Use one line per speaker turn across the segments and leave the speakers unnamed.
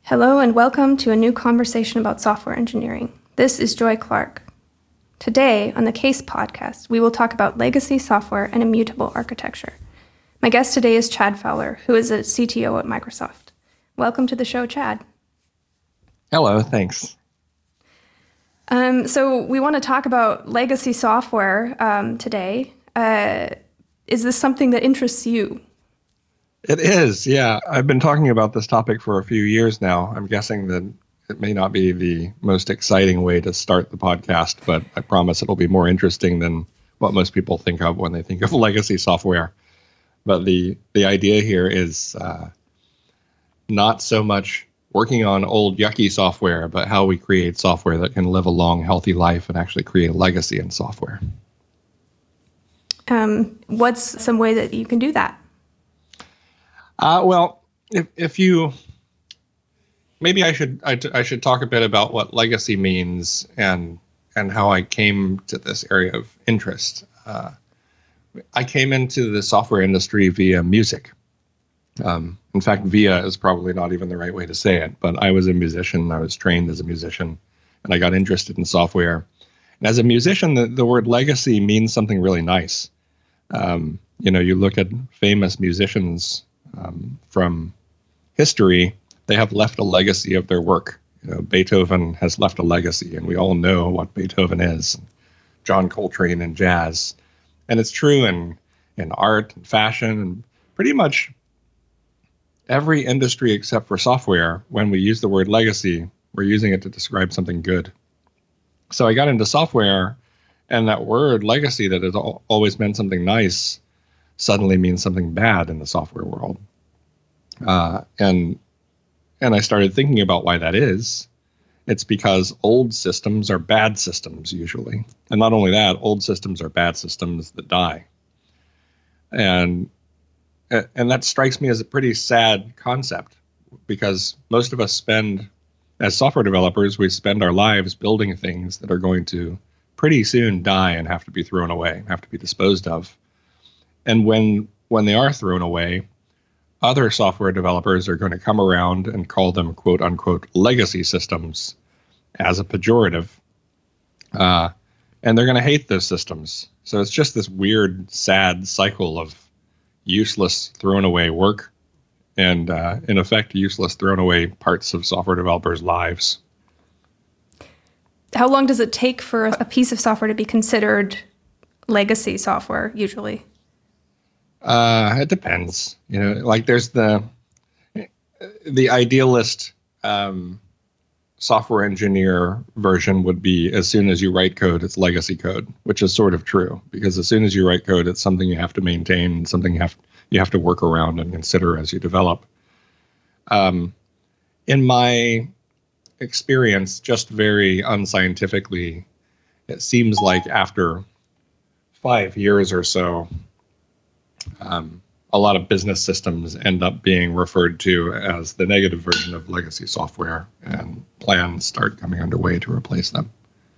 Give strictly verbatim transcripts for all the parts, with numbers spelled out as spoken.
Hello and welcome to a new conversation about software engineering. This is Joy Clark. Today, on the CASE podcast, we will talk about legacy software and immutable architecture. My guest today is Chad Fowler, who is a C T O at Microsoft. Welcome to the show, Chad.
Hello, thanks.
Um, so we want to talk about legacy software um, today. Uh, is this something that interests you?
It is, yeah. I've been talking about this topic for a few years now. I'm guessing that it may not be the most exciting way to start the podcast, but I promise it'll be more interesting than what most people think of when they think of legacy software. But the, the idea here is uh, not so much working on old, yucky software, but how we create software that can live a long, healthy life and actually create a legacy in software.
Um, what's some way that you can do that?
Uh, well, if if you maybe I should I, I should talk a bit about what legacy means and and how I came to this area of interest. Uh, I came into the software industry via music. Um, in fact, via is probably not even the right way to say it, but I was a musician. I was trained as a musician, and I got interested in software. And as a musician, the, the word legacy means something really nice. Um, you know, you look at famous musicians Um, from history, they have left a legacy of their work. You know, Beethoven has left a legacy, and we all know what Beethoven is. John Coltrane in jazz. And it's true in, in art and fashion and pretty much every industry except for software. When we use the word legacy, we're using it to describe something good. So I got into software, and that word legacy that has al- always meant something nice suddenly means something bad in the software world. Uh, and and I started thinking about why that is. It's because old systems are bad systems usually. And not only that, old systems are bad systems that die. And and that strikes me as a pretty sad concept, because most of us spend, as software developers, we spend our lives building things that are going to pretty soon die and have to be thrown away, have to be disposed of. And when when they are thrown away, other software developers are going to come around and call them quote unquote legacy systems as a pejorative. Uh, and they're going to hate those systems. So it's just this weird, sad cycle of useless, thrown away work and, uh, in effect, useless, thrown away parts of software developers' lives.
How long does it take for a piece of software to be considered legacy software usually?
Uh, it depends. You know, like there's the the idealist um, software engineer version would be as soon as you write code, it's legacy code, which is sort of true, because as soon as you write code, it's something you have to maintain, something you have you have to work around and consider as you develop. Um, in my experience, just very unscientifically, it seems like after five years or so, Um, a lot of business systems end up being referred to as the negative version of legacy software, and plans start coming underway to replace them.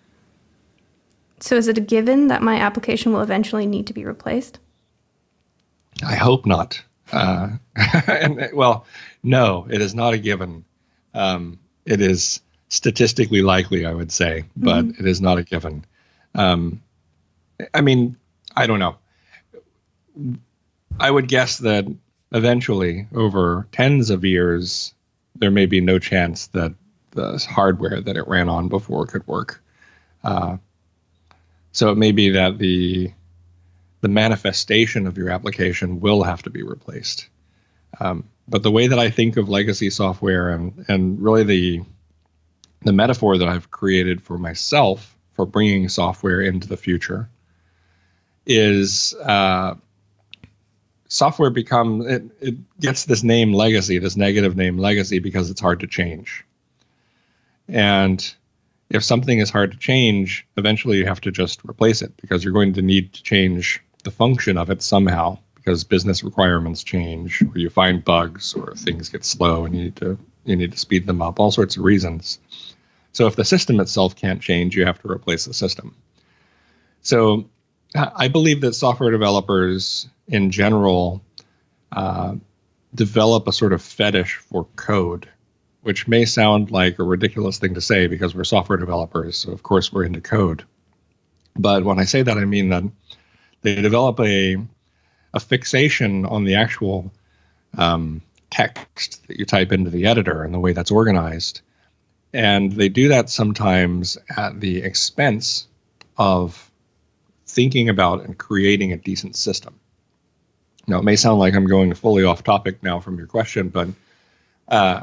So is it a given that my application will eventually need to be replaced?
I hope not. Uh, and, well, no, it is not a given. Um, it is statistically likely, I would say, but mm-hmm. It is not a given. Um, I mean, I don't know. I would guess that eventually, over tens of years, there may be no chance that the hardware that it ran on before could work. Uh, so it may be that the the manifestation of your application will have to be replaced. Um, but the way that I think of legacy software and and really the the metaphor that I've created for myself for bringing software into the future is. Uh, Software becomes, it, it gets this name legacy, this negative name legacy, because it's hard to change. And if something is hard to change, eventually you have to just replace it, because you're going to need to change the function of it somehow, because business requirements change, or you find bugs, or things get slow and you need to you need to speed them up, all sorts of reasons. So if the system itself can't change, you have to replace the system. So I believe that software developers in general uh, develop a sort of fetish for code which may sound like a ridiculous thing to say because we're software developers, so of course we're into code. But when I say that, I mean that they develop a a fixation on the actual um, text that you type into the editor and the way that's organized. And they do that sometimes at the expense of thinking about and creating a decent system. Now, it may sound like I'm going fully off topic now from your question, but uh,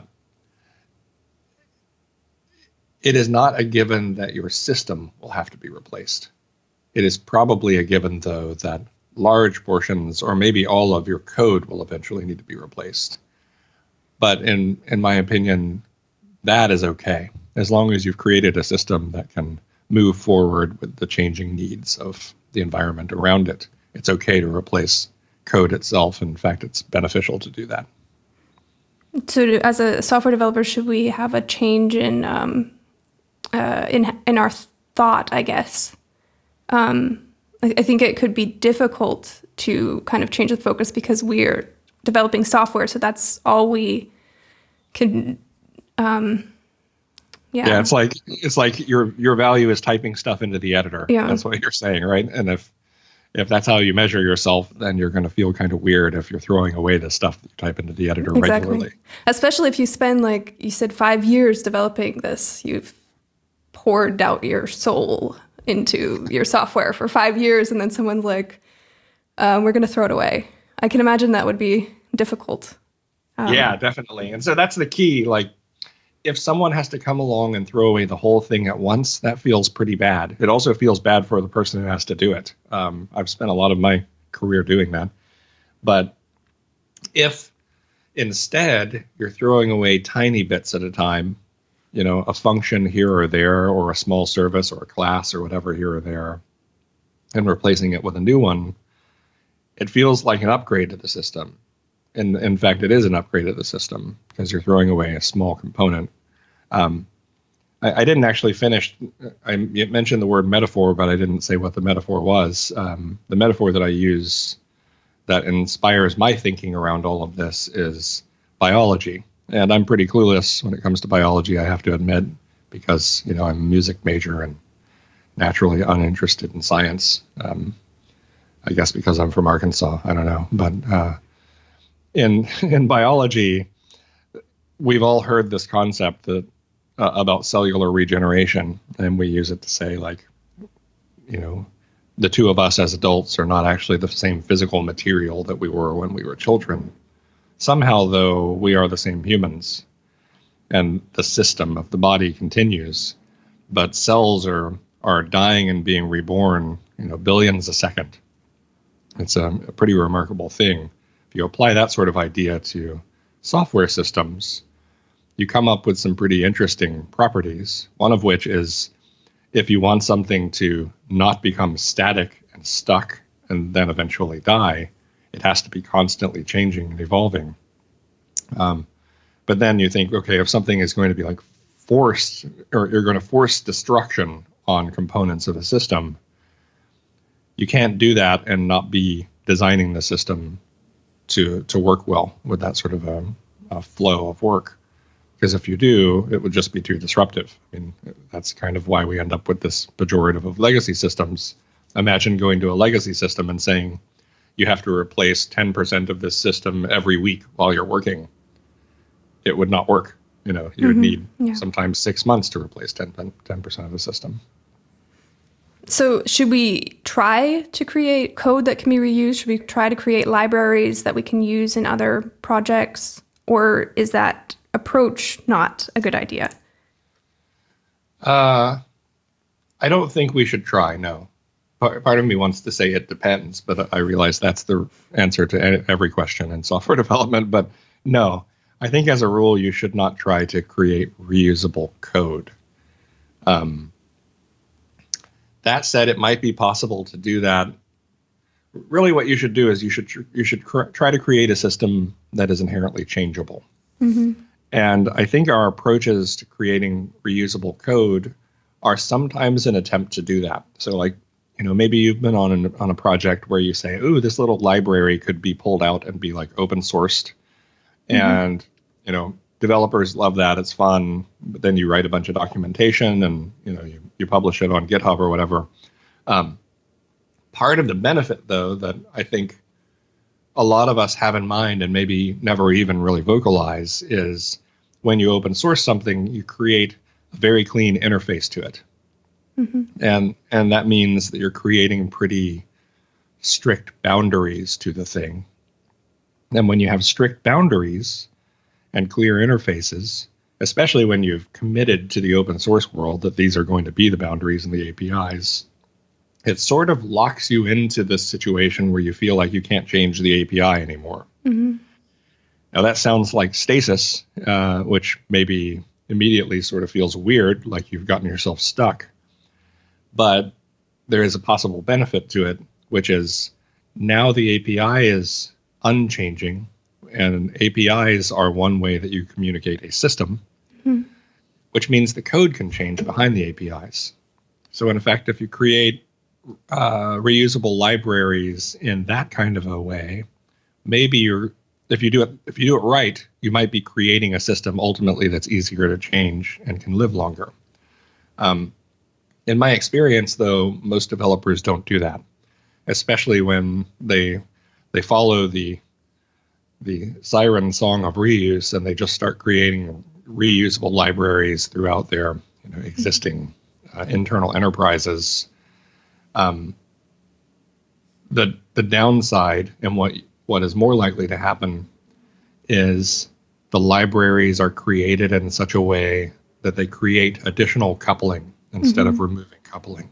it is not a given that your system will have to be replaced. It is probably a given, though, that large portions or maybe all of your code will eventually need to be replaced. But in, in my opinion, that is okay, as long as you've created a system that can move forward with the changing needs of the environment around it. It's okay to replace code itself. In fact, it's beneficial to do that.
So as a software developer, should we have a change in um, uh, in in our thought, I guess? Um, I, I think it could be difficult to kind of change the focus because we're developing software, so that's all we can... Um, yeah.
yeah, it's like it's like your your value is typing stuff into the editor.
Yeah.
That's what you're saying, right? And if if that's how you measure yourself, then you're going to feel kind of weird if you're throwing away the stuff that you type into the editor
exactly.
regularly.
Especially if you spend, like you said, five years developing this. You've poured out your soul into your software for five years, and then someone's like, um, "We're going to throw it away." I can imagine that would be difficult. Um,
yeah, definitely. And so that's the key. Like, if someone has to come along and throw away the whole thing at once, that feels pretty bad. It also feels bad for the person who has to do it. Um, I've spent a lot of my career doing that. But if instead you're throwing away tiny bits at a time, you know, a function here or there, or a small service or a class or whatever here or there, and replacing it with a new one, it feels like an upgrade to the system. And in fact, it is an upgrade to the system because you're throwing away a small component. Um, I, I didn't actually finish. I mentioned the word metaphor, but I didn't say what the metaphor was. Um, the metaphor that I use that inspires my thinking around all of this is biology. And I'm pretty clueless when it comes to biology, I have to admit, because, you know, I'm a music major and naturally uninterested in science. Um, I guess because I'm from Arkansas, I don't know. But uh, in in biology, we've all heard this concept that uh, about cellular regeneration, and we use it to say, like, you know, the two of us as adults are not actually the same physical material that we were when we were children. Somehow, though, we are the same humans, and the system of the body continues, but cells are are dying and being reborn, you know, billions a second. It's a, a pretty remarkable thing. If you apply that sort of idea to software systems, you come up with some pretty interesting properties, one of which is if you want something to not become static and stuck and then eventually die, it has to be constantly changing and evolving. Um, but then you think, okay, if something is going to be like forced, or you're going to force destruction on components of a system, you can't do that and not be designing the system to to work well with that sort of a, a flow of work. Because if you do, it would just be too disruptive. I mean, that's kind of why we end up with this pejorative of legacy systems. Imagine going to a legacy system and saying you have to replace ten percent of this system every week while you're working. It would not work. You know, you mm-hmm. would need yeah. sometimes six months to replace ten percent of the system.
So should we try to create code that can be reused? Should we try to create libraries that we can use in other projects? Or is that approach not a good idea?
Uh, I don't think we should try, no. Part, part of me wants to say it depends, but I realize that's the answer to every question in software development. But no, I think as a rule, you should not try to create reusable code. Um, That said, it might be possible to do that. Really, what you should do is you should tr- you should cr- try to create a system that is inherently changeable. Mm-hmm. And I think our approaches to creating reusable code are sometimes an attempt to do that. So, like, you know, maybe you've been on an, on a project where you say, "Ooh, this little library could be pulled out and be like open sourced," mm-hmm. and you know, developers love that. It's fun. But then you write a bunch of documentation and, you know, you, you publish it on GitHub or whatever. Um, part of the benefit, though, that I think a lot of us have in mind and maybe never even really vocalize is when you open source something, you create a very clean interface to it. Mm-hmm. And and that means that you're creating pretty strict boundaries to the thing. And when you have strict boundaries and clear interfaces, especially when you've committed to the open source world that these are going to be the boundaries and the A P Is, it sort of locks you into this situation where you feel like you can't change the A P I anymore. Mm-hmm. Now that sounds like stasis, uh, which maybe immediately sort of feels weird, like you've gotten yourself stuck. But there is a possible benefit to it, which is now the A P I is unchanging, and A P Is are one way that you communicate a system, mm-hmm. which means the code can change behind the A P Is. So in effect, if you create uh, reusable libraries in that kind of a way, maybe you're if you do it if you do it right, you might be creating a system ultimately that's easier to change and can live longer. Um, in my experience, though, most developers don't do that, especially when they they follow the the siren song of reuse and they just start creating reusable libraries throughout their you know, existing uh, internal enterprises. Um, the the downside and what what is more likely to happen is the libraries are created in such a way that they create additional coupling instead mm-hmm. of removing coupling.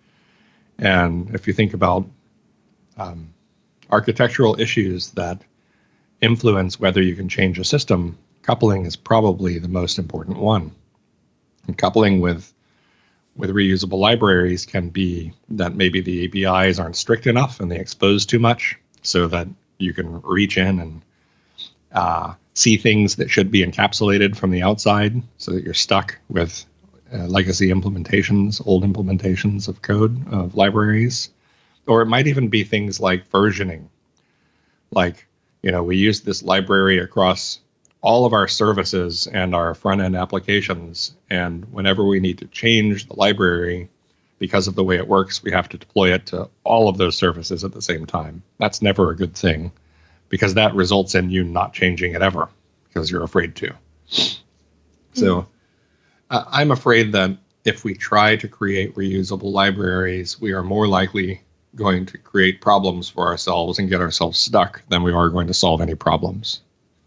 And if you think about um, architectural issues that influence whether you can change a system, coupling is probably the most important one. And coupling with with reusable libraries can be that maybe the A P Is aren't strict enough and they expose too much so that you can reach in and uh, see things that should be encapsulated from the outside so that you're stuck with uh, legacy implementations, old implementations of code, of libraries. Or it might even be things like versioning. Like, you know, we use this library across all of our services and our front-end applications. And whenever we need to change the library, because of the way it works, we have to deploy it to all of those services at the same time. That's never a good thing, because that results in you not changing it ever, because you're afraid to. Mm-hmm. So uh, I'm afraid that if we try to create reusable libraries, we are more likely going to create problems for ourselves and get ourselves stuck than we are going to solve any problems.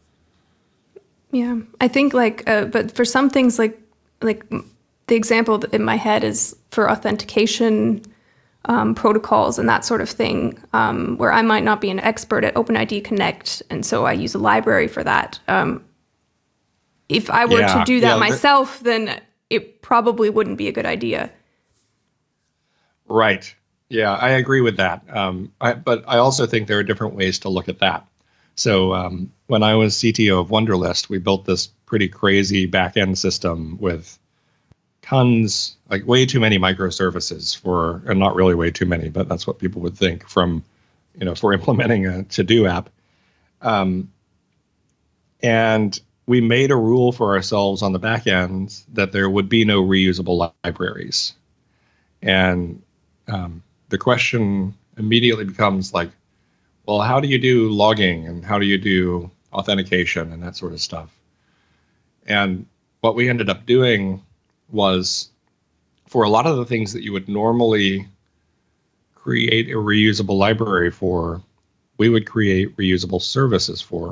Yeah, I think like, uh, but for some things, like like the example in my head is for authentication um, protocols and that sort of thing, um, where I might not be an expert at OpenID Connect, and so I use a library for that. Um, if I were yeah, to do that yeah, myself, then it probably wouldn't be a good idea.
Right. Yeah, I agree with that. Um, I, but I also think there are different ways to look at that. So um, when I was C T O of Wunderlist, we built this pretty crazy back-end system with tons, like way too many microservices for, and not really way too many, but that's what people would think from, you know, for implementing a to-do app. Um, and we made a rule for ourselves on the back end that there would be no reusable li- libraries. And um, the question immediately becomes like, well, how do you do logging and how do you do authentication and that sort of stuff? And what we ended up doing was, for a lot of the things that you would normally create a reusable library for, we would create reusable services for.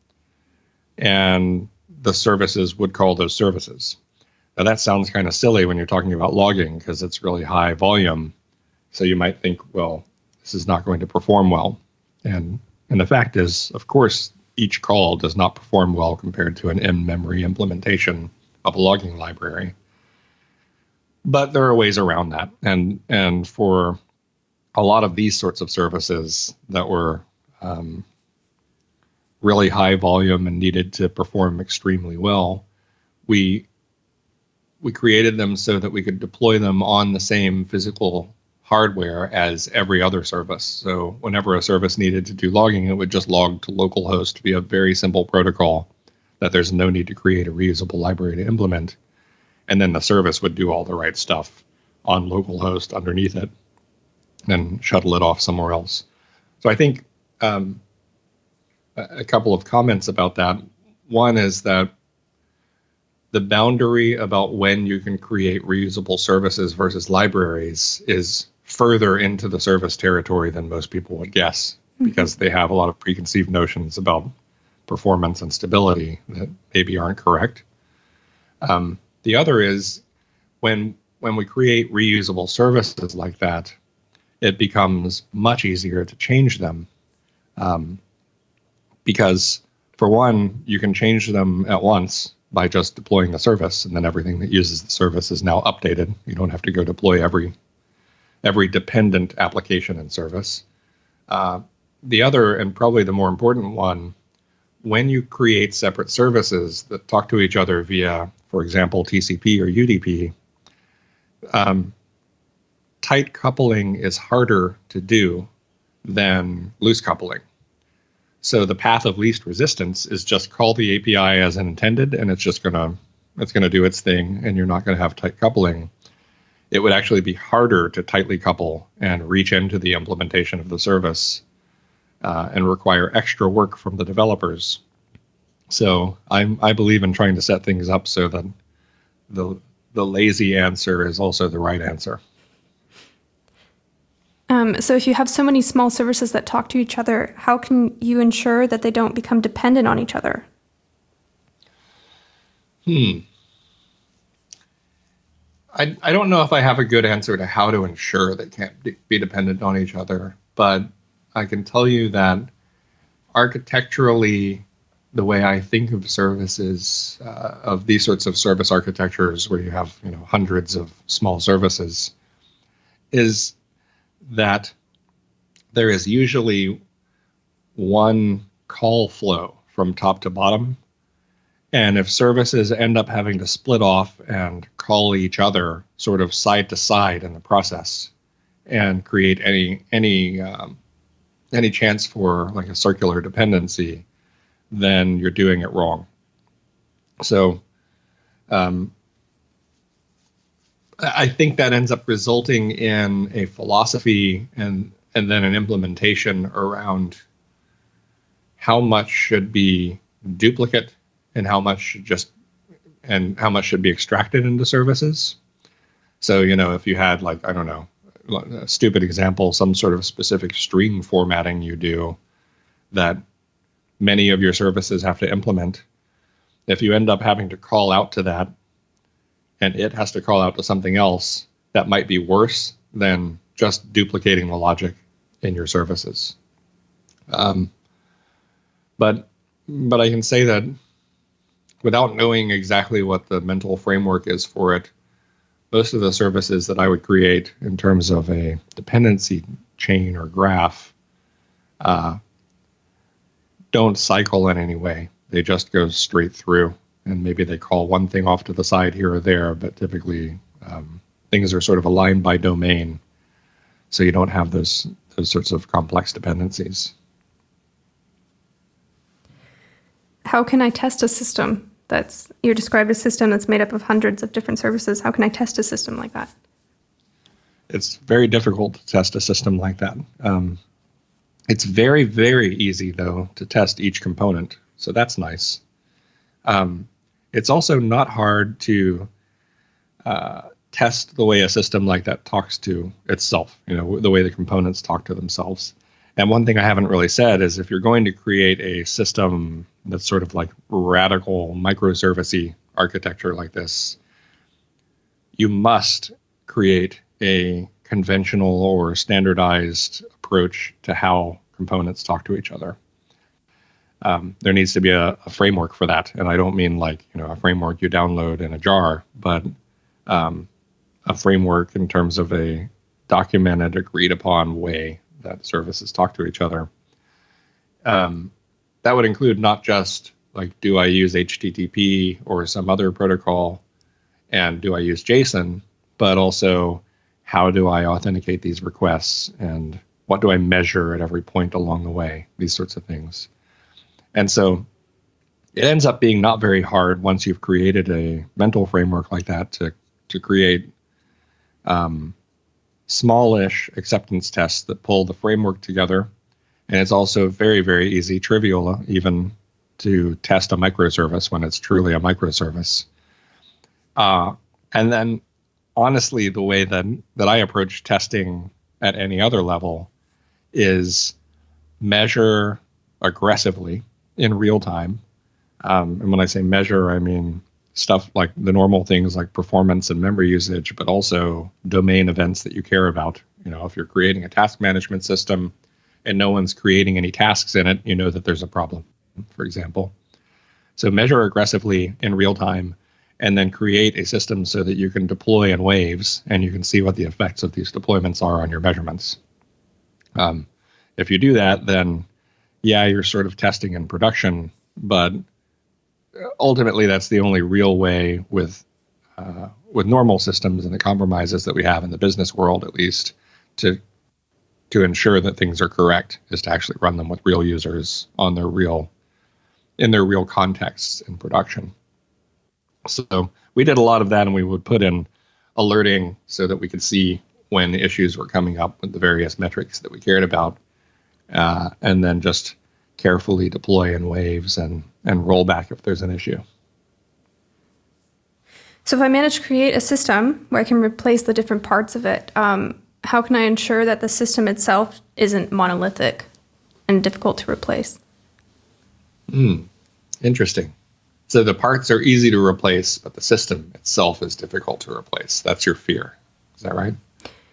And the services would call those services. Now that sounds kind of silly when you're talking about logging because it's really high volume. So you might think, well, this is not going to perform well. And and the fact is, of course, each call does not perform well compared to an in-memory implementation of a logging library. But there are ways around that. And and for a lot of these sorts of services that were um, really high volume and needed to perform extremely well, we we created them so that we could deploy them on the same physical hardware as every other service. So whenever a service needed to do logging, it would just log to localhost via a very simple protocol that there's no need to create a reusable library to implement. And then the service would do all the right stuff on localhost underneath it and shuttle it off somewhere else. So I think um, a, a couple of comments about that. One is that the boundary about when you can create reusable services versus libraries is further into the service territory than most people would guess, mm-hmm. because they have a lot of preconceived notions about performance and stability that maybe aren't correct. Um, the other is when when we create reusable services like that, it becomes much easier to change them. Um, because for one, you can change them at once by just deploying the service, and then everything that uses the service is now updated. You don't have to go deploy every every dependent application and service. Uh, the other, and probably the more important one, when you create separate services that talk to each other via, for example, T C P or U D P, um, tight coupling is harder to do than loose coupling. So the path of least resistance is just call the A P I as intended, and it's just gonna it's gonna do its thing, and you're not gonna have tight coupling. It would actually be harder to tightly couple and reach into the implementation of the service, uh, and require extra work from the developers. So I'm I believe in trying to set things up so that the the lazy answer is also the right answer.
Um, so if you have so many small services that talk to each other, how can you ensure that they don't become dependent on each other?
Hmm. I, I don't know if I have a good answer to how to ensure they can't be dependent on each other, but I can tell you that architecturally, the way I think of services, uh, of these sorts of service architectures where you have, you know, hundreds of small services, is that there is usually one call flow from top to bottom. And if services end up having to split off and call each other sort of side to side in the process and create any any um, any chance for like a circular dependency, then you're doing it wrong. So um, I think that ends up resulting in a philosophy and and then an implementation around how much should be duplicate and how much should just and how much should be extracted into services. So, you know, if you had like, I don't know, a stupid example, some sort of specific stream formatting you do that many of your services have to implement, if you end up having to call out to that and it has to call out to something else, that might be worse than just duplicating the logic in your services. Um, but but I can say that without knowing exactly what the mental framework is for it, most of the services that I would create in terms of a dependency chain or graph uh, don't cycle in any way. They just go straight through. And maybe they call one thing off to the side here or there, but typically um, things are sort of aligned by domain, so you don't have those those sorts of complex dependencies.
How can I test a system that's, you described a system that's made up of hundreds of different services. How can I test a system like that?
It's very difficult to test a system like that. Um, it's very, very easy, though, to test each component, so that's nice. Um, it's also not hard to uh, test the way a system like that talks to itself, you know, the way the components talk to themselves. And one thing I haven't really said is if you're going to create a system that's sort of like radical microservice-y architecture like this, you must create a conventional or standardized approach to how components talk to each other. Um, there needs to be a, a framework for that. And I don't mean like, you know, a framework you download in a jar, but um, a framework in terms of a documented, agreed upon way that services talk to each other. Um, that would include not just like, do I use H T T P or some other protocol, and do I use JSON, but also how do I authenticate these requests and what do I measure at every point along the way, these sorts of things. And so it ends up being not very hard once you've created a mental framework like that to to create um, smallish acceptance tests that pull the framework together. And it's also very, very easy, trivial even, to test a microservice when it's truly a microservice. Uh, and then, honestly, the way that, that I approach testing at any other level is measure aggressively in real time. Um, and when I say measure, I mean stuff like the normal things like performance and memory usage, but also domain events that you care about. You know, if you're creating a task management system and no one's creating any tasks in it, you know that there's a problem, for example. So measure aggressively in real time and then create a system so that you can deploy in waves and you can see what the effects of these deployments are on your measurements. Um, if you do that, then yeah, you're sort of testing in production, but ultimately that's the only real way with uh, with normal systems and the compromises that we have in the business world, at least, to to ensure that things are correct, is to actually run them with real users on their real in their real contexts in production. So we did a lot of that, and we would put in alerting so that we could see when issues were coming up with the various metrics that we cared about, uh, and then just carefully deploy in waves and, and roll back if there's an issue.
So if I manage to create a system where I can replace the different parts of it, um, how can I ensure that the system itself isn't monolithic and difficult to replace?
Hmm. Interesting. So the parts are easy to replace, but the system itself is difficult to replace. That's your fear. Is that right?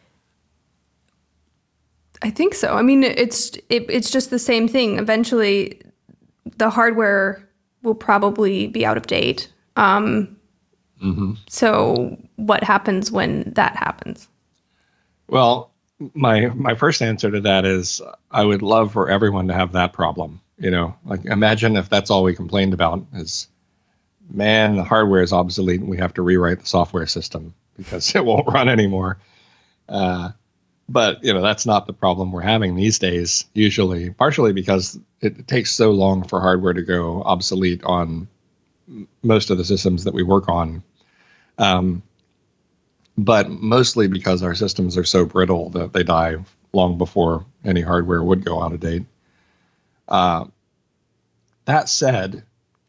I think so. I mean, it's it, it's just the same thing. Eventually, the hardware will probably be out of date. Um, mm-hmm. So what happens when that happens?
Well, my my first answer to that is I would love for everyone to have that problem. You know, like imagine if that's all we complained about is, man, the hardware is obsolete and we have to rewrite the software system because it won't run anymore. Uh, But, you know, that's not the problem we're having these days, usually, partially because it takes so long for hardware to go obsolete on most of the systems that we work on. Um, but mostly because our systems are so brittle that they die long before any hardware would go out of date. Uh, that said,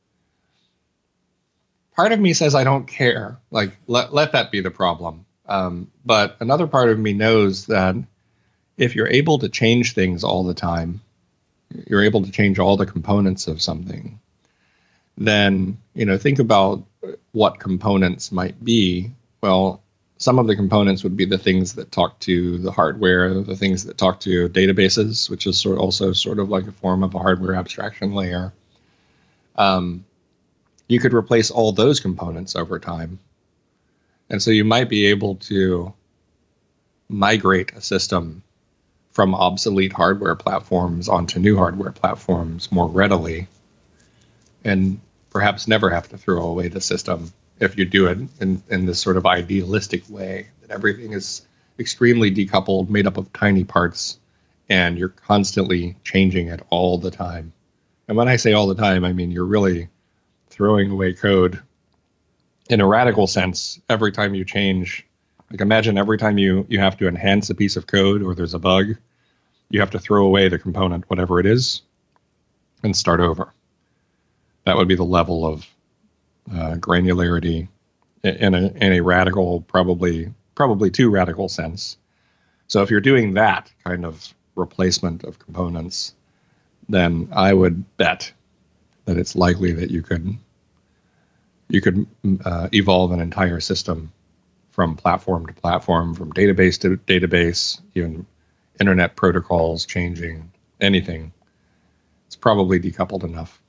part of me says I don't care. Like, let, let that be the problem. Um, but another part of me knows that if you're able to change things all the time, you're able to change all the components of something, then, you know, think about what components might be. Well, some of the components would be the things that talk to the hardware, the things that talk to databases, which is sort of also sort of like a form of a hardware abstraction layer. Um, you could replace all those components over time. And so you might be able to migrate a system from obsolete hardware platforms onto new hardware platforms more readily, and perhaps never have to throw away the system if you do it in, in this sort of idealistic way, that everything is extremely decoupled, made up of tiny parts, and you're constantly changing it all the time. And when I say all the time, I mean you're really throwing away code in a radical sense every time you change. Like imagine every time you, you have to enhance a piece of code or there's a bug, you have to throw away the component, whatever it is, and start over. That would be the level of uh, granularity in a, in a radical, probably probably too radical sense. So if you're doing that kind of replacement of components, then I would bet that it's likely that you could you could uh, evolve an entire system from platform to platform, from database to database, even internet protocols changing, anything. It's probably decoupled enough.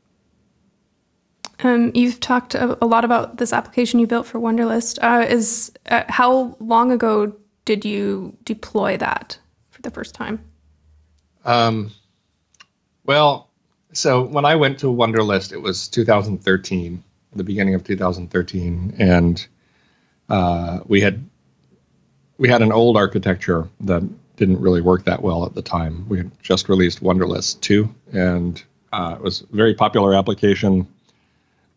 Um, you've talked a, a lot about this application you built for Wunderlist. Uh, is uh, how long ago did you deploy that for the first time?
Um, well, so when I went to Wunderlist, it was two thousand thirteen. The beginning of two thousand thirteen, and uh, we had we had an old architecture that didn't really work that well at the time. We had just released Wunderlist two, and uh, it was a very popular application.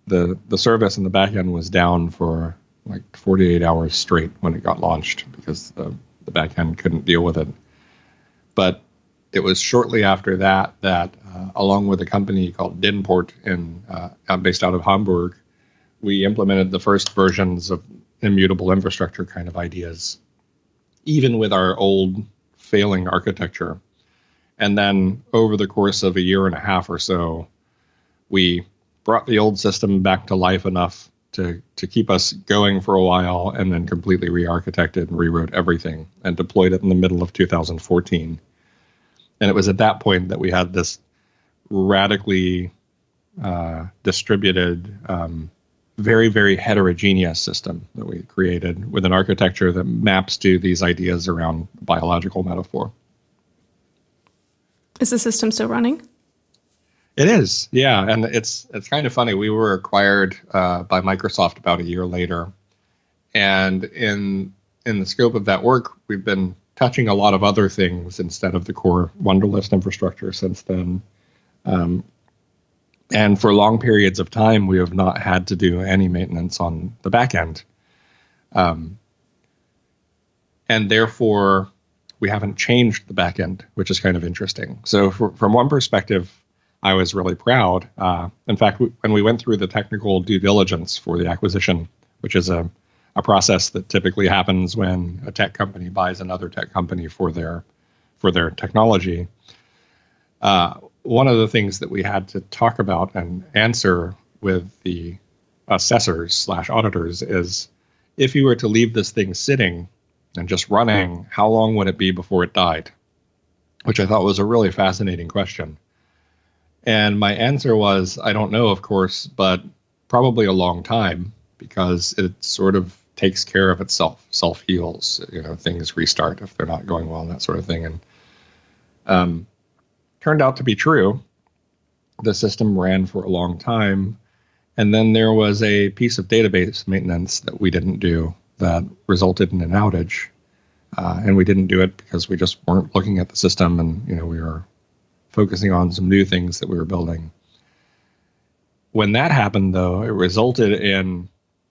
the the service in the back end was down for like forty-eight hours straight when it got launched because the, the back end couldn't deal with it. But it was shortly after that that, uh, along with a company called Dinport, in uh, based out of Hamburg, we implemented the first versions of immutable infrastructure kind of ideas, even with our old failing architecture. And then over the course of a year and a half or so, we brought the old system back to life enough to, to keep us going for a while, and then completely re-architected and rewrote everything and deployed it in the middle of two thousand fourteen. And it was at that point that we had this radically uh, distributed, um, very, very heterogeneous system that we created with an architecture that maps to these ideas around biological metaphor.
Is the system still running?
It is, yeah. And it's it's kind of funny. We were acquired uh, by Microsoft about a year later. And in in the scope of that work, we've been touching a lot of other things instead of the core Wunderlist infrastructure since then. Um, and for long periods of time, we have not had to do any maintenance on the back end. Um, and therefore, we haven't changed the back end, which is kind of interesting. So for, from one perspective, I was really proud. Uh, in fact, w- when we went through the technical due diligence for the acquisition, which is a, a process that typically happens when a tech company buys another tech company for their for their technology, uh, one of the things that we had to talk about and answer with the assessors slash auditors is, if you were to leave this thing sitting and just running, how long would it be before it died? Which I thought was a really fascinating question. And my answer was, I don't know, of course, but probably a long time, because it sort of takes care of itself, self-heals, you know, things restart if they're not going well and that sort of thing. And um, turned out to be true. The system ran for a long time. And then there was a piece of database maintenance that we didn't do that resulted in an outage. Uh, and we didn't do it because we just weren't looking at the system, and, you know, we were focusing on some new things that we were building. When that happened, though, it resulted in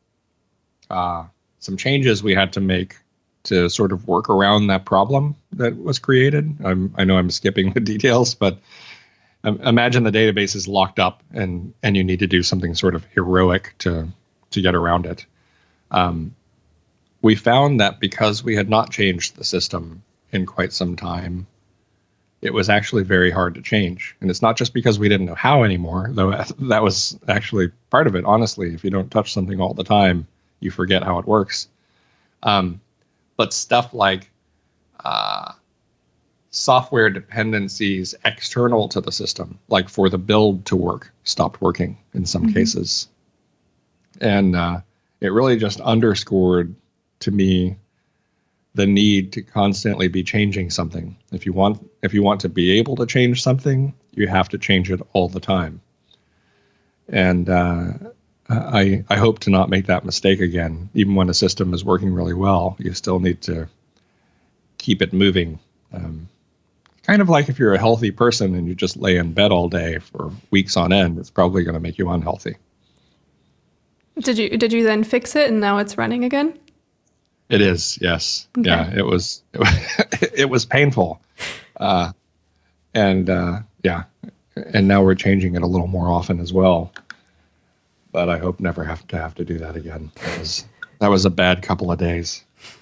uh, some changes we had to make to sort of work around that problem that was created. I'm, I know I'm skipping the details, but um, imagine the database is locked up, and and you need to do something sort of heroic to to get around it. Um, we found that because we had not changed the system in quite some time, it was actually very hard to change. And it's not just because we didn't know how anymore, though that was actually part of it. Honestly, if you don't touch something all the time, you forget how it works. Um, but stuff like uh, software dependencies external to the system, like for the build to work, stopped working in some mm-hmm. cases. And uh, it really just underscored to me the need to constantly be changing something. If you want, if you want to be able to change something, you have to change it all the time. And uh, I, I hope to not make that mistake again. Even when a system is working really well, you still need to keep it moving. Um, kind of like if you're a healthy person and you just lay in bed all day for weeks on end, it's probably going to make you unhealthy.
Did you did you then fix it and now it's running again?
It is, yes. Okay. Yeah, it was, it was, it was painful. Uh, and uh, yeah, and now we're changing it a little more often as well. But I hope never have to have to do that again. That was, that was a bad couple of days.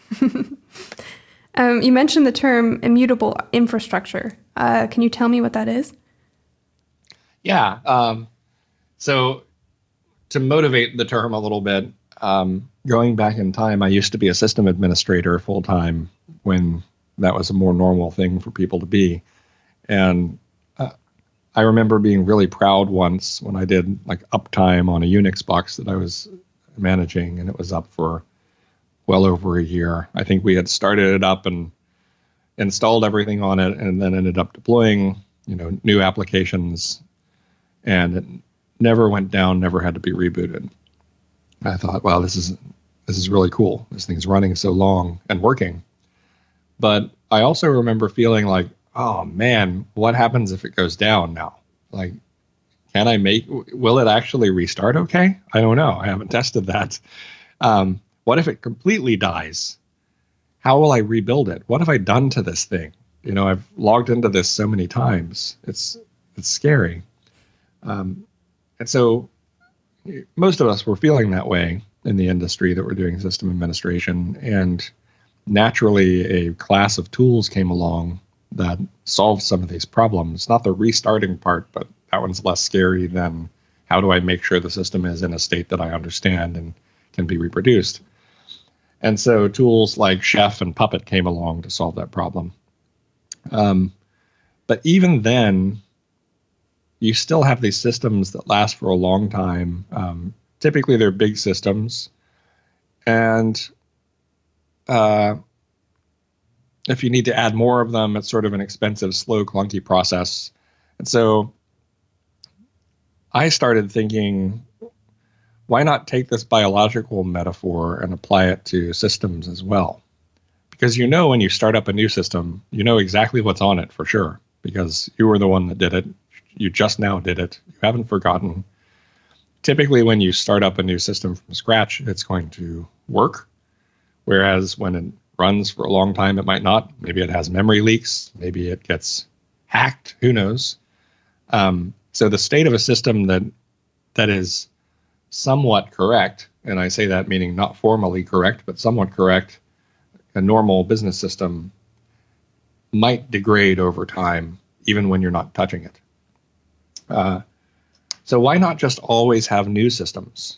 um, you mentioned the term immutable infrastructure. Uh, can you tell me what that is?
Yeah. Um, so to motivate the term a little bit, um, going back in time, I used to be a system administrator full time when that was a more normal thing for people to be. And uh, I remember being really proud once when I did like uptime on a Unix box that I was managing, and it was up for well over a year. I think we had started it up and installed everything on it, and then ended up deploying, you know, new applications, and it never went down, never had to be rebooted. I thought, wow, this is this is really cool. This thing's running so long and working. But I also remember feeling like, oh man, what happens if it goes down now? Like, can I make, will it actually restart okay? I don't know. I haven't tested that. Um, what if it completely dies? How will I rebuild it? What have I done to this thing? You know, I've logged into this so many times. It's it's scary. Um, and so most of us were feeling that way in the industry that we're doing system administration. And naturally, a class of tools came along that solved some of these problems. Not the restarting part, but that one's less scary than how do I make sure the system is in a state that I understand and can be reproduced. And so tools like Chef and Puppet came along to solve that problem. Um, but even then, you still have these systems that last for a long time. Um, typically, they're big systems. And uh, if you need to add more of them, it's sort of an expensive, slow, clunky process. And so I started thinking, why not take this biological metaphor and apply it to systems as well? Because you know when you start up a new system, you know exactly what's on it for sure, because you were the one that did it. You just now did it. You haven't forgotten. Typically, when you start up a new system from scratch, it's going to work. Whereas when it runs for a long time, it might not. Maybe it has memory leaks. Maybe it gets hacked. Who knows? Um, so the state of a system that that is somewhat correct, and I say that meaning not formally correct, but somewhat correct, a normal business system might degrade over time, even when you're not touching it. Uh, so why not just always have new systems?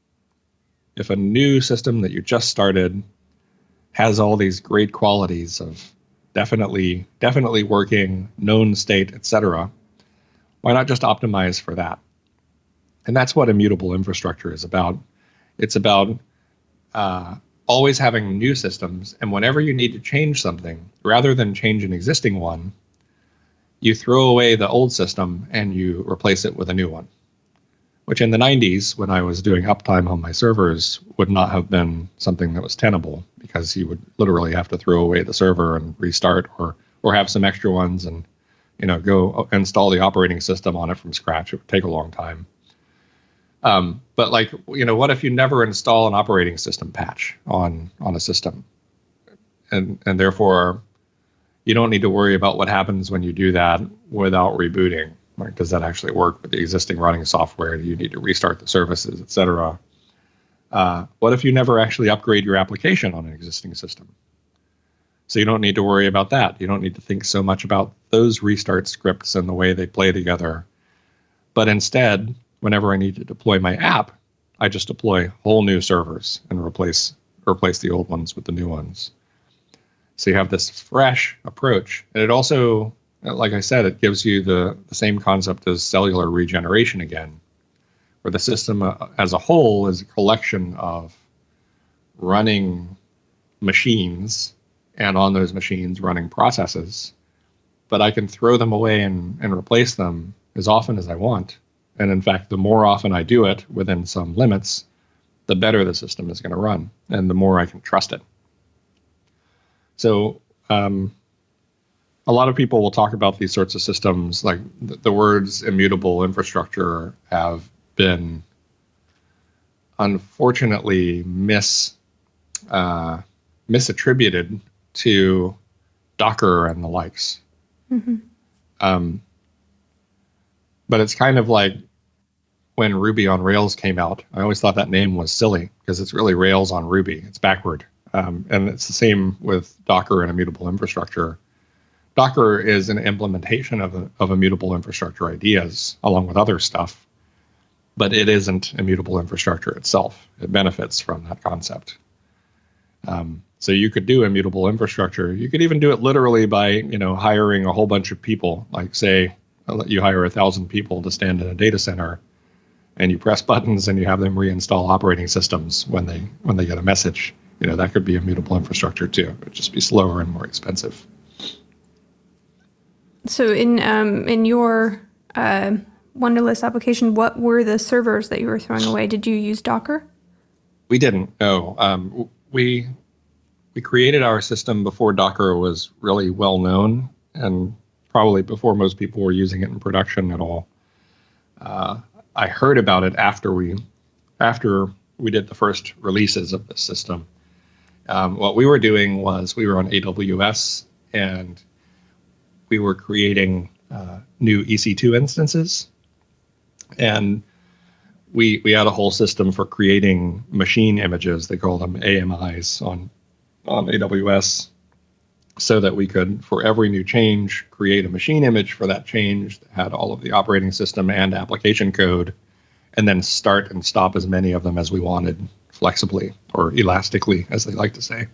If a new system that you just started has all these great qualities of definitely, definitely working, known state, et cetera, why not just optimize for that? And that's what immutable infrastructure is about. It's about uh, always having new systems, and whenever you need to change something, rather than change an existing one, you throw away the old system and you replace it with a new one, which in the nineties, when I was doing uptime on my servers, would not have been something that was tenable, because you would literally have to throw away the server and restart, or or have some extra ones and, you know, go install the operating system on it from scratch. It would take a long time. Um, but like, you know, what if you never install an operating system patch on on a system, and and therefore you don't need to worry about what happens when you do that without rebooting. Like, does that actually work with the existing running software? Do you need to restart the services, et cetera? Uh, what if you never actually upgrade your application on an existing system? So you don't need to worry about that. You don't need to think so much about those restart scripts and the way they play together. But instead, whenever I need to deploy my app, I just deploy whole new servers and replace replace the old ones with the new ones. So you have this fresh approach. And it also, like I said, it gives you the, the same concept as cellular regeneration again, where the system uh, as a whole is a collection of running machines, and on those machines running processes. But I can throw them away and, and replace them as often as I want. And in fact, the more often I do it within some limits, the better the system is going to run, and the more I can trust it. So um, a lot of people will talk about these sorts of systems, like the, the words immutable infrastructure have been unfortunately mis uh, misattributed to Docker and the likes. Mm-hmm. Um, but it's kind of like when Ruby on Rails came out. I always thought that name was silly because it's really Rails on Ruby. It's backward. Um, and it's the same with Docker and immutable infrastructure. Docker is an implementation of, a, of immutable infrastructure ideas along with other stuff, but it isn't immutable infrastructure itself. It benefits from that concept. Um, so you could do immutable infrastructure. You could even do it literally by, you know, hiring a whole bunch of people. Like, say, you hire a thousand people to stand in a data center, and you press buttons and you have them reinstall operating systems when they when they get a message. You know, that could be immutable infrastructure too. It would just be slower and more expensive.
So in um, in your uh, Wunderlist application, what were the servers that you were throwing away? Did you use Docker?
We didn't. No. Um, we we created our system before Docker was really well known, and probably before most people were using it in production at all. uh, I heard about it after we after we did the first releases of the system. Um, what we were doing was we were on A W S, and we were creating uh, new E C two instances, and we we had a whole system for creating machine images. They call them A M Is on on A W S, so that we could, for every new change, create a machine image for that change that had all of the operating system and application code, and then start and stop as many of them as we wanted, flexibly or elastically, as they like to say.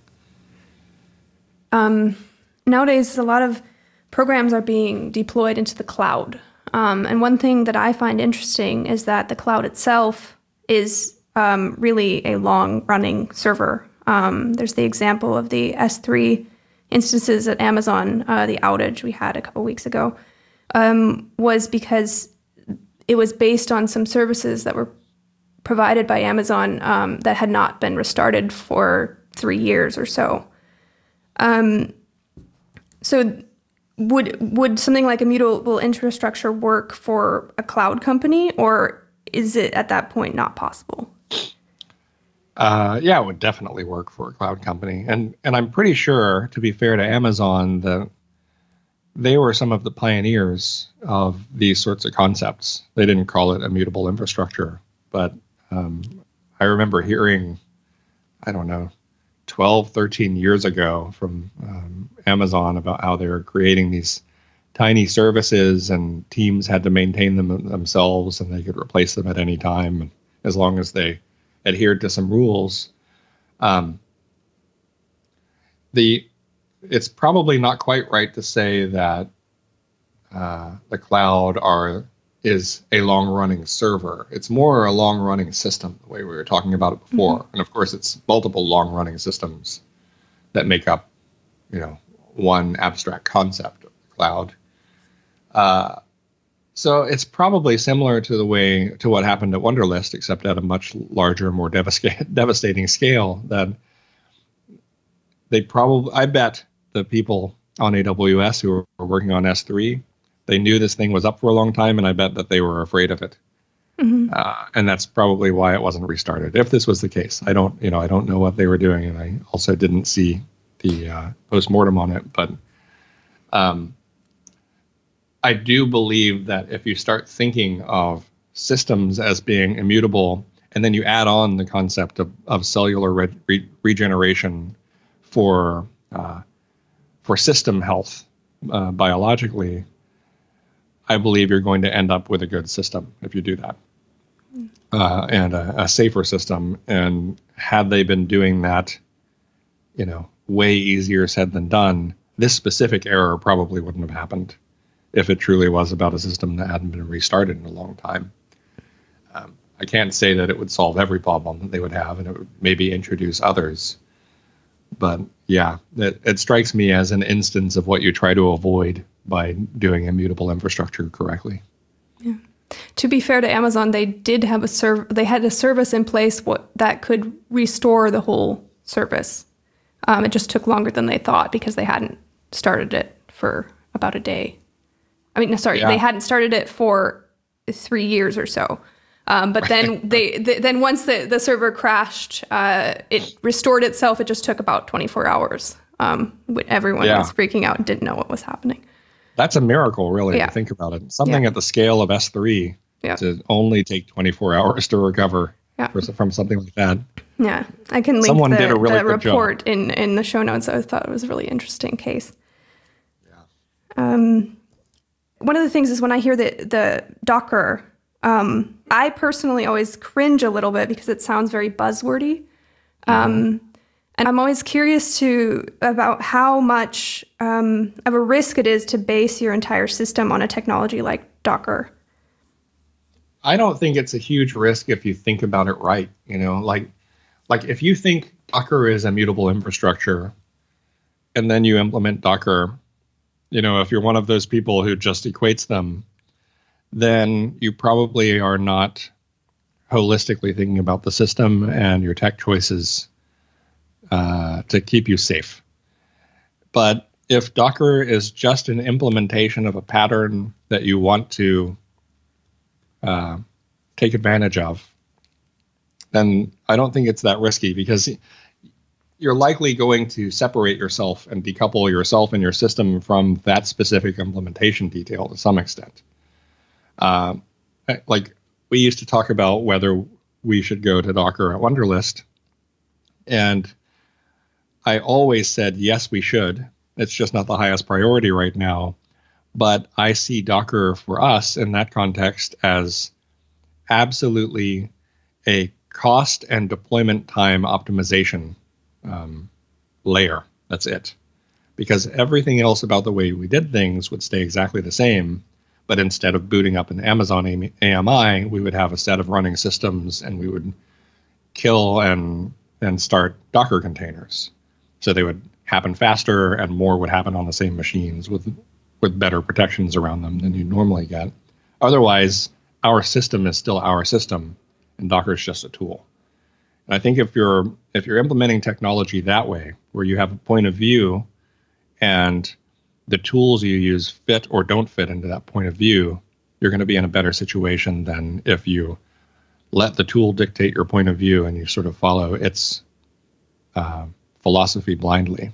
Um, nowadays, a lot of programs are being deployed into the cloud. Um, and one thing that I find interesting is that the cloud itself is um, really a long-running server. Um, there's the example of the S three instances at Amazon. Uh, the outage we had a couple weeks ago um, was because it was based on some services that were provided by Amazon um, that had not been restarted for three years or so. Um, so would would something like immutable infrastructure work for a cloud company, or is it at that point not possible?
Uh, yeah, it would definitely work for a cloud company. And and I'm pretty sure, to be fair to Amazon, that they were some of the pioneers of these sorts of concepts. They didn't call it immutable infrastructure, but um, I remember hearing, I don't know, twelve, thirteen years ago from um, Amazon about how they were creating these tiny services and teams had to maintain them themselves and they could replace them at any time as long as they adhered to some rules. Um, the it's probably not quite right to say that uh, the cloud are is a long-running server. It's more a long-running system, the way we were talking about it before. Mm-hmm. And of course, it's multiple long-running systems that make up, you know, one abstract concept of the cloud. Uh, so it's probably similar to the way to what happened at Wunderlist, except at a much larger, more devasta- devastating scale. That they probably, I bet the people on A W S who were working on S three, they knew this thing was up for a long time, and I bet that they were afraid of it. Mm-hmm. Uh, and that's probably why it wasn't restarted. If this was the case, I don't, you know, I don't know what they were doing, and I also didn't see the uh, post-mortem on it. But um, I do believe that if you start thinking of systems as being immutable, and then you add on the concept of, of cellular re- re- regeneration for uh, for system health uh, biologically, I believe you're going to end up with a good system if you do that, uh, and a, a safer system. And had they been doing that, you know, way easier said than done, this specific error probably wouldn't have happened if it truly was about a system that hadn't been restarted in a long time. Um, I can't say that it would solve every problem that they would have, and it would maybe introduce others. But yeah, it, it strikes me as an instance of what you try to avoid by doing immutable infrastructure correctly.
Yeah. To be fair to Amazon, they did have a serv- they had a service in place what that could restore the whole service. Um, it just took longer than they thought because they hadn't started it for about a day. I mean, no, sorry, yeah. They hadn't started it for three years or so. Um, but then they, they then once the, the server crashed, uh, it restored itself. It just took about twenty-four hours. Um, everyone yeah. was freaking out and didn't know what was happening.
That's a miracle, really, yeah. to think about it. Something yeah. at the scale of S three yeah. to only take twenty-four hours to recover yeah. for, from something like that.
Yeah, I can link Someone the, did a really the report in, in the show notes. I thought it was a really interesting case. Yeah. Um, one of the things is when I hear the, the Docker, um, I personally always cringe a little bit because it sounds very buzzwordy. Um, mm-hmm. And I'm always curious to about how much um, of a risk it is to base your entire system on a technology like Docker.
I don't think it's a huge risk if you think about it right. You know, like like if you think Docker is immutable infrastructure, and then you implement Docker, you know, if you're one of those people who just equates them, then you probably are not holistically thinking about the system and your tech choices uh, to keep you safe. But if Docker is just an implementation of a pattern that you want to uh, take advantage of, then I don't think it's that risky, because you're likely going to separate yourself and decouple yourself and your system from that specific implementation detail to some extent. Uh, like we used to talk about whether we should go to Docker at Wunderlist, and I always said, yes, we should. It's just not the highest priority right now. But I see Docker for us in that context as absolutely a cost and deployment time optimization um, layer. That's it. Because everything else about the way we did things would stay exactly the same. But instead of booting up an Amazon A M I, we would have a set of running systems, and we would kill and and start Docker containers. So they would happen faster, and more would happen on the same machines with with better protections around them than you normally get. Otherwise, our system is still our system, and Docker is just a tool. And I think if you're if you're implementing technology that way, where you have a point of view, and the tools you use fit or don't fit into that point of view, you're going to be in a better situation than if you let the tool dictate your point of view and you sort of follow its uh, philosophy blindly.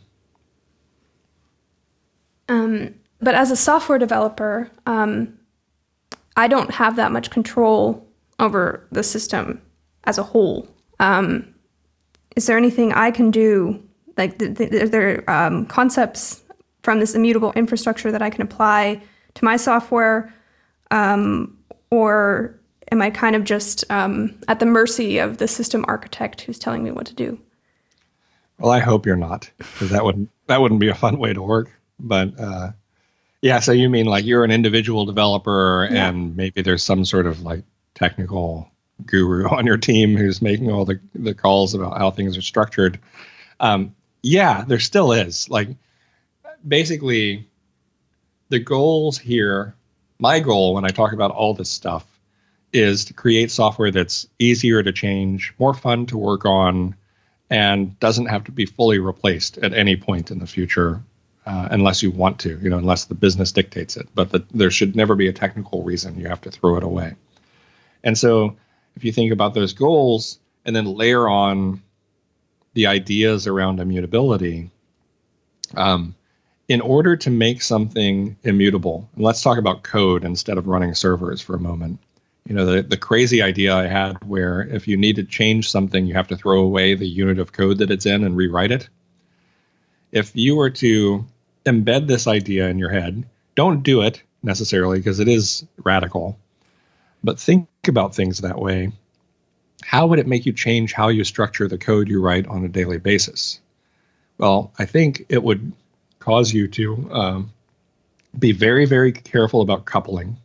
Um, but as a software developer, um, I don't have that much control over the system as a whole. Um, is there anything I can do? Like, th- th- are there um, concepts from this immutable infrastructure that I can apply to my software? Um, or am I kind of just um, at the mercy of the system architect who's telling me what to do?
Well, I hope you're not, because that wouldn't that wouldn't be a fun way to work. But uh, yeah, so you mean like you're an individual developer, yeah, and maybe there's some sort of like technical guru on your team who's making all the, the calls about how things are structured. Um, yeah, there still is. Like, basically, the goals here, my goal when I talk about all this stuff, is to create software that's easier to change, more fun to work on, and doesn't have to be fully replaced at any point in the future, uh, unless you want to, you know, unless the business dictates it. But the, there should never be a technical reason you have to throw it away. And so if you think about those goals and then layer on the ideas around immutability, um, in order to make something immutable, and let's talk about code instead of running servers for a moment. You know, the, the crazy idea I had where if you need to change something, you have to throw away the unit of code that it's in and rewrite it. If you were to embed this idea in your head, don't do it necessarily because it is radical, but think about things that way. How would it make you change how you structure the code you write on a daily basis? Well, I think it would cause you to um, be very, very careful about coupling.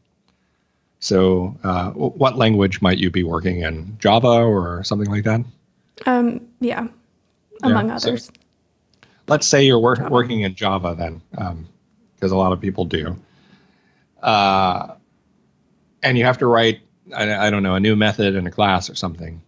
So uh, what language might you be working in? Java or something like that?
Um, yeah, among
yeah.
others.
So let's say you're work, working in Java then, because um, a lot of people do. Uh, and you have to write, I, I don't know, a new method in a class or something.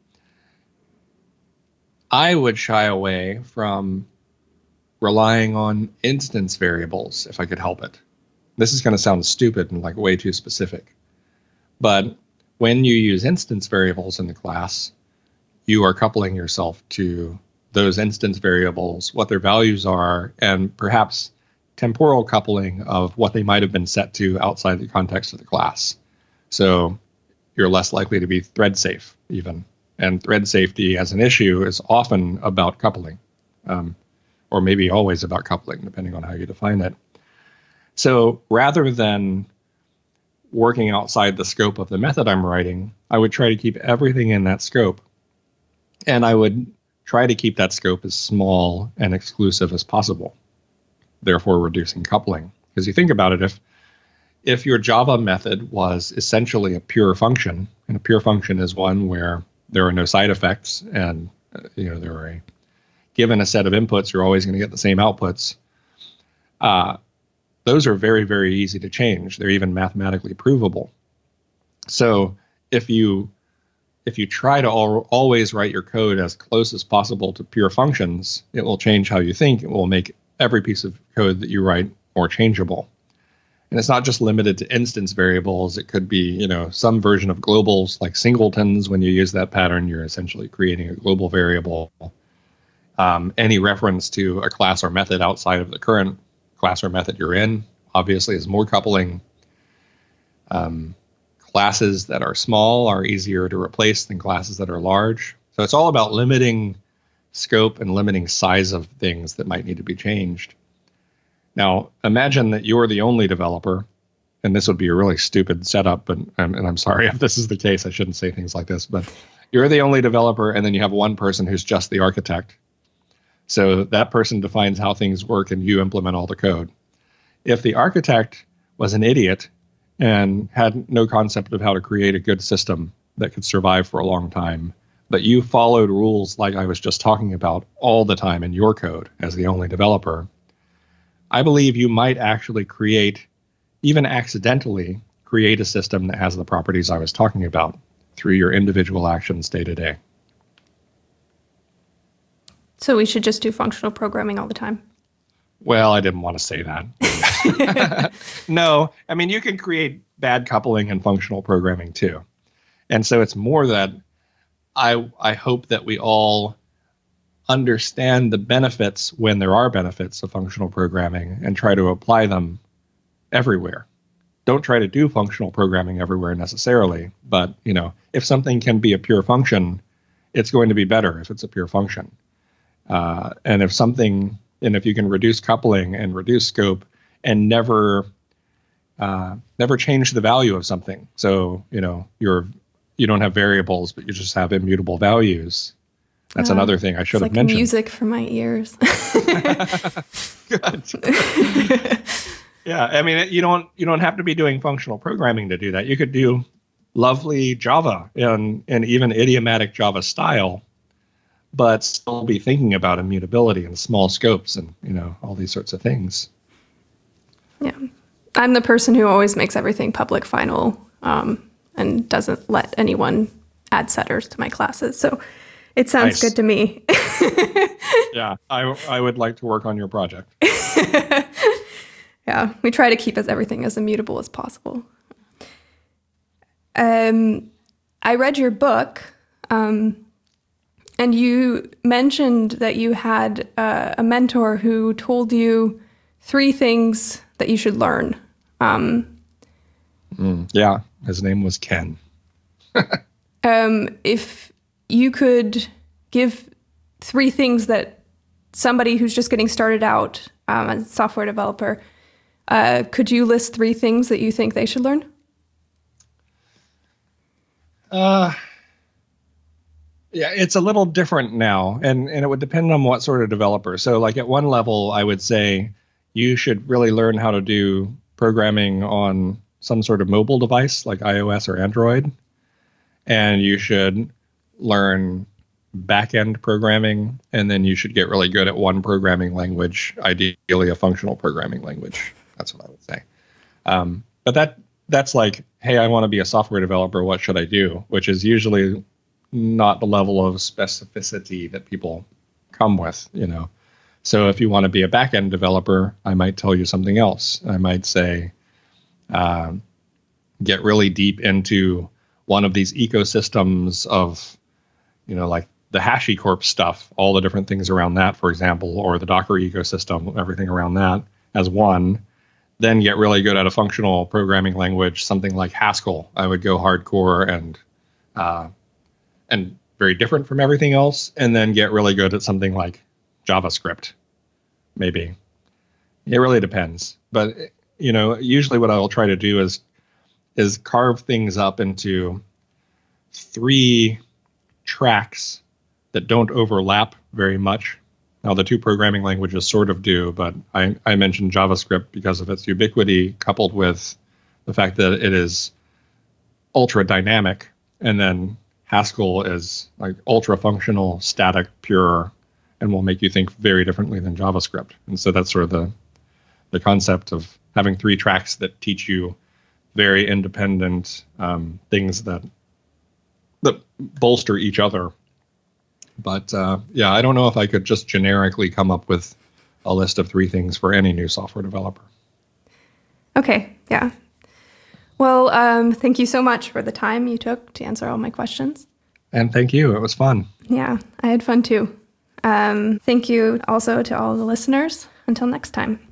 I would shy away from relying on instance variables if I could help it. This is going to sound stupid and like way too specific. But when you use instance variables in the class, you are coupling yourself to those instance variables, what their values are, and perhaps temporal coupling of what they might have been set to outside the context of the class. So you're less likely to be thread safe even. And thread safety as an issue is often about coupling, um, or maybe always about coupling, depending on how you define it. So rather than working outside the scope of the method I'm writing, I would try to keep everything in that scope. And I would try to keep that scope as small and exclusive as possible, therefore reducing coupling. Because you think about it, if if your Java method was essentially a pure function, and a pure function is one where there are no side effects, and uh, you know there are a given a set of inputs, you're always going to get the same outputs. Uh, those are very, very easy to change. They're even mathematically provable. So if you if you try to al- always write your code as close as possible to pure functions, it will change how you think. It will make every piece of code that you write more changeable. And it's not just limited to instance variables. It could be, you know, some version of globals like singletons. When you use that pattern, you're essentially creating a global variable. Um, any reference to a class or method outside of the current class or method you're in, obviously, is more coupling. Um, classes that are small are easier to replace than classes that are large. So it's all about limiting scope and limiting size of things that might need to be changed. Now, imagine that you're the only developer, and this would be a really stupid setup, but, and I'm sorry if this is the case, I shouldn't say things like this, but you're the only developer, and then you have one person who's just the architect. So that person defines how things work, and you implement all the code. If the architect was an idiot and had no concept of how to create a good system that could survive for a long time, but you followed rules like I was just talking about all the time in your code as the only developer, I believe you might actually create, even accidentally, create a system that has the properties I was talking about through your individual actions day to day.
So we should just do functional programming all the time?
Well, I didn't want to say that. No, I mean, you can create bad coupling in functional programming too. And so it's more that I I hope that we all understand the benefits, when there are benefits, of functional programming and try to apply them everywhere. Don't try to do functional programming everywhere necessarily, but, you know, if something can be a pure function, it's going to be better if it's a pure function. Uh, and if something, and if you can reduce coupling and reduce scope and never, uh, never change the value of something. So, you know, you're, you don't have variables, but you just have immutable values. That's uh, another thing I should have
like
mentioned.
Music for my ears.
Good. Yeah, I mean, you don't you don't have to be doing functional programming to do that. You could do lovely Java and and even idiomatic Java style, but still be thinking about immutability and small scopes and, you know, all these sorts of things.
Yeah, I'm the person who always makes everything public final um, and doesn't let anyone add setters to my classes. So it sounds nice. Good to me.
Yeah, I I would like to work on your project.
Yeah, we try to keep as everything as immutable as possible. Um, I read your book, um, and you mentioned that you had uh, a mentor who told you three things that you should learn. Um,
mm, yeah, his name was Ken.
um, if you could give three things that somebody who's just getting started out um, as a software developer, uh, could you list three things that you think they should learn?
Uh, yeah, it's a little different now, and, and it would depend on what sort of developer. So like at one level, I would say you should really learn how to do programming on some sort of mobile device like iOS or Android. And you should learn back-end programming, and then you should get really good at one programming language, ideally a functional programming language. That's what I would say. Um, but that that's like, hey, I want to be a software developer. What should I do? Which is usually not the level of specificity that people come with, you know. So if you want to be a back-end developer, I might tell you something else. I might say, uh, get really deep into one of these ecosystems of, you know, like the HashiCorp stuff, all the different things around that, for example, or the Docker ecosystem, everything around that as one. Then get really good at a functional programming language, something like Haskell. I would go hardcore and uh, and very different from everything else, and then get really good at something like JavaScript, maybe. It really depends. But, you know, usually what I'll try to do is is carve things up into three tracks that don't overlap very much. Now, the two programming languages sort of do, but I, I mentioned JavaScript because of its ubiquity, coupled with the fact that it is ultra dynamic, and then Haskell is like ultra functional, static, pure, and will make you think very differently than JavaScript. And so that's sort of the the concept of having three tracks that teach you very independent um, things that that bolster each other. But uh, yeah, I don't know if I could just generically come up with a list of three things for any new software developer.
Okay, Yeah. Well, um, thank you so much for the time you took to answer all my questions.
And thank you. It was fun.
Yeah, I had fun too. Um, thank you also to all the listeners. Until next time.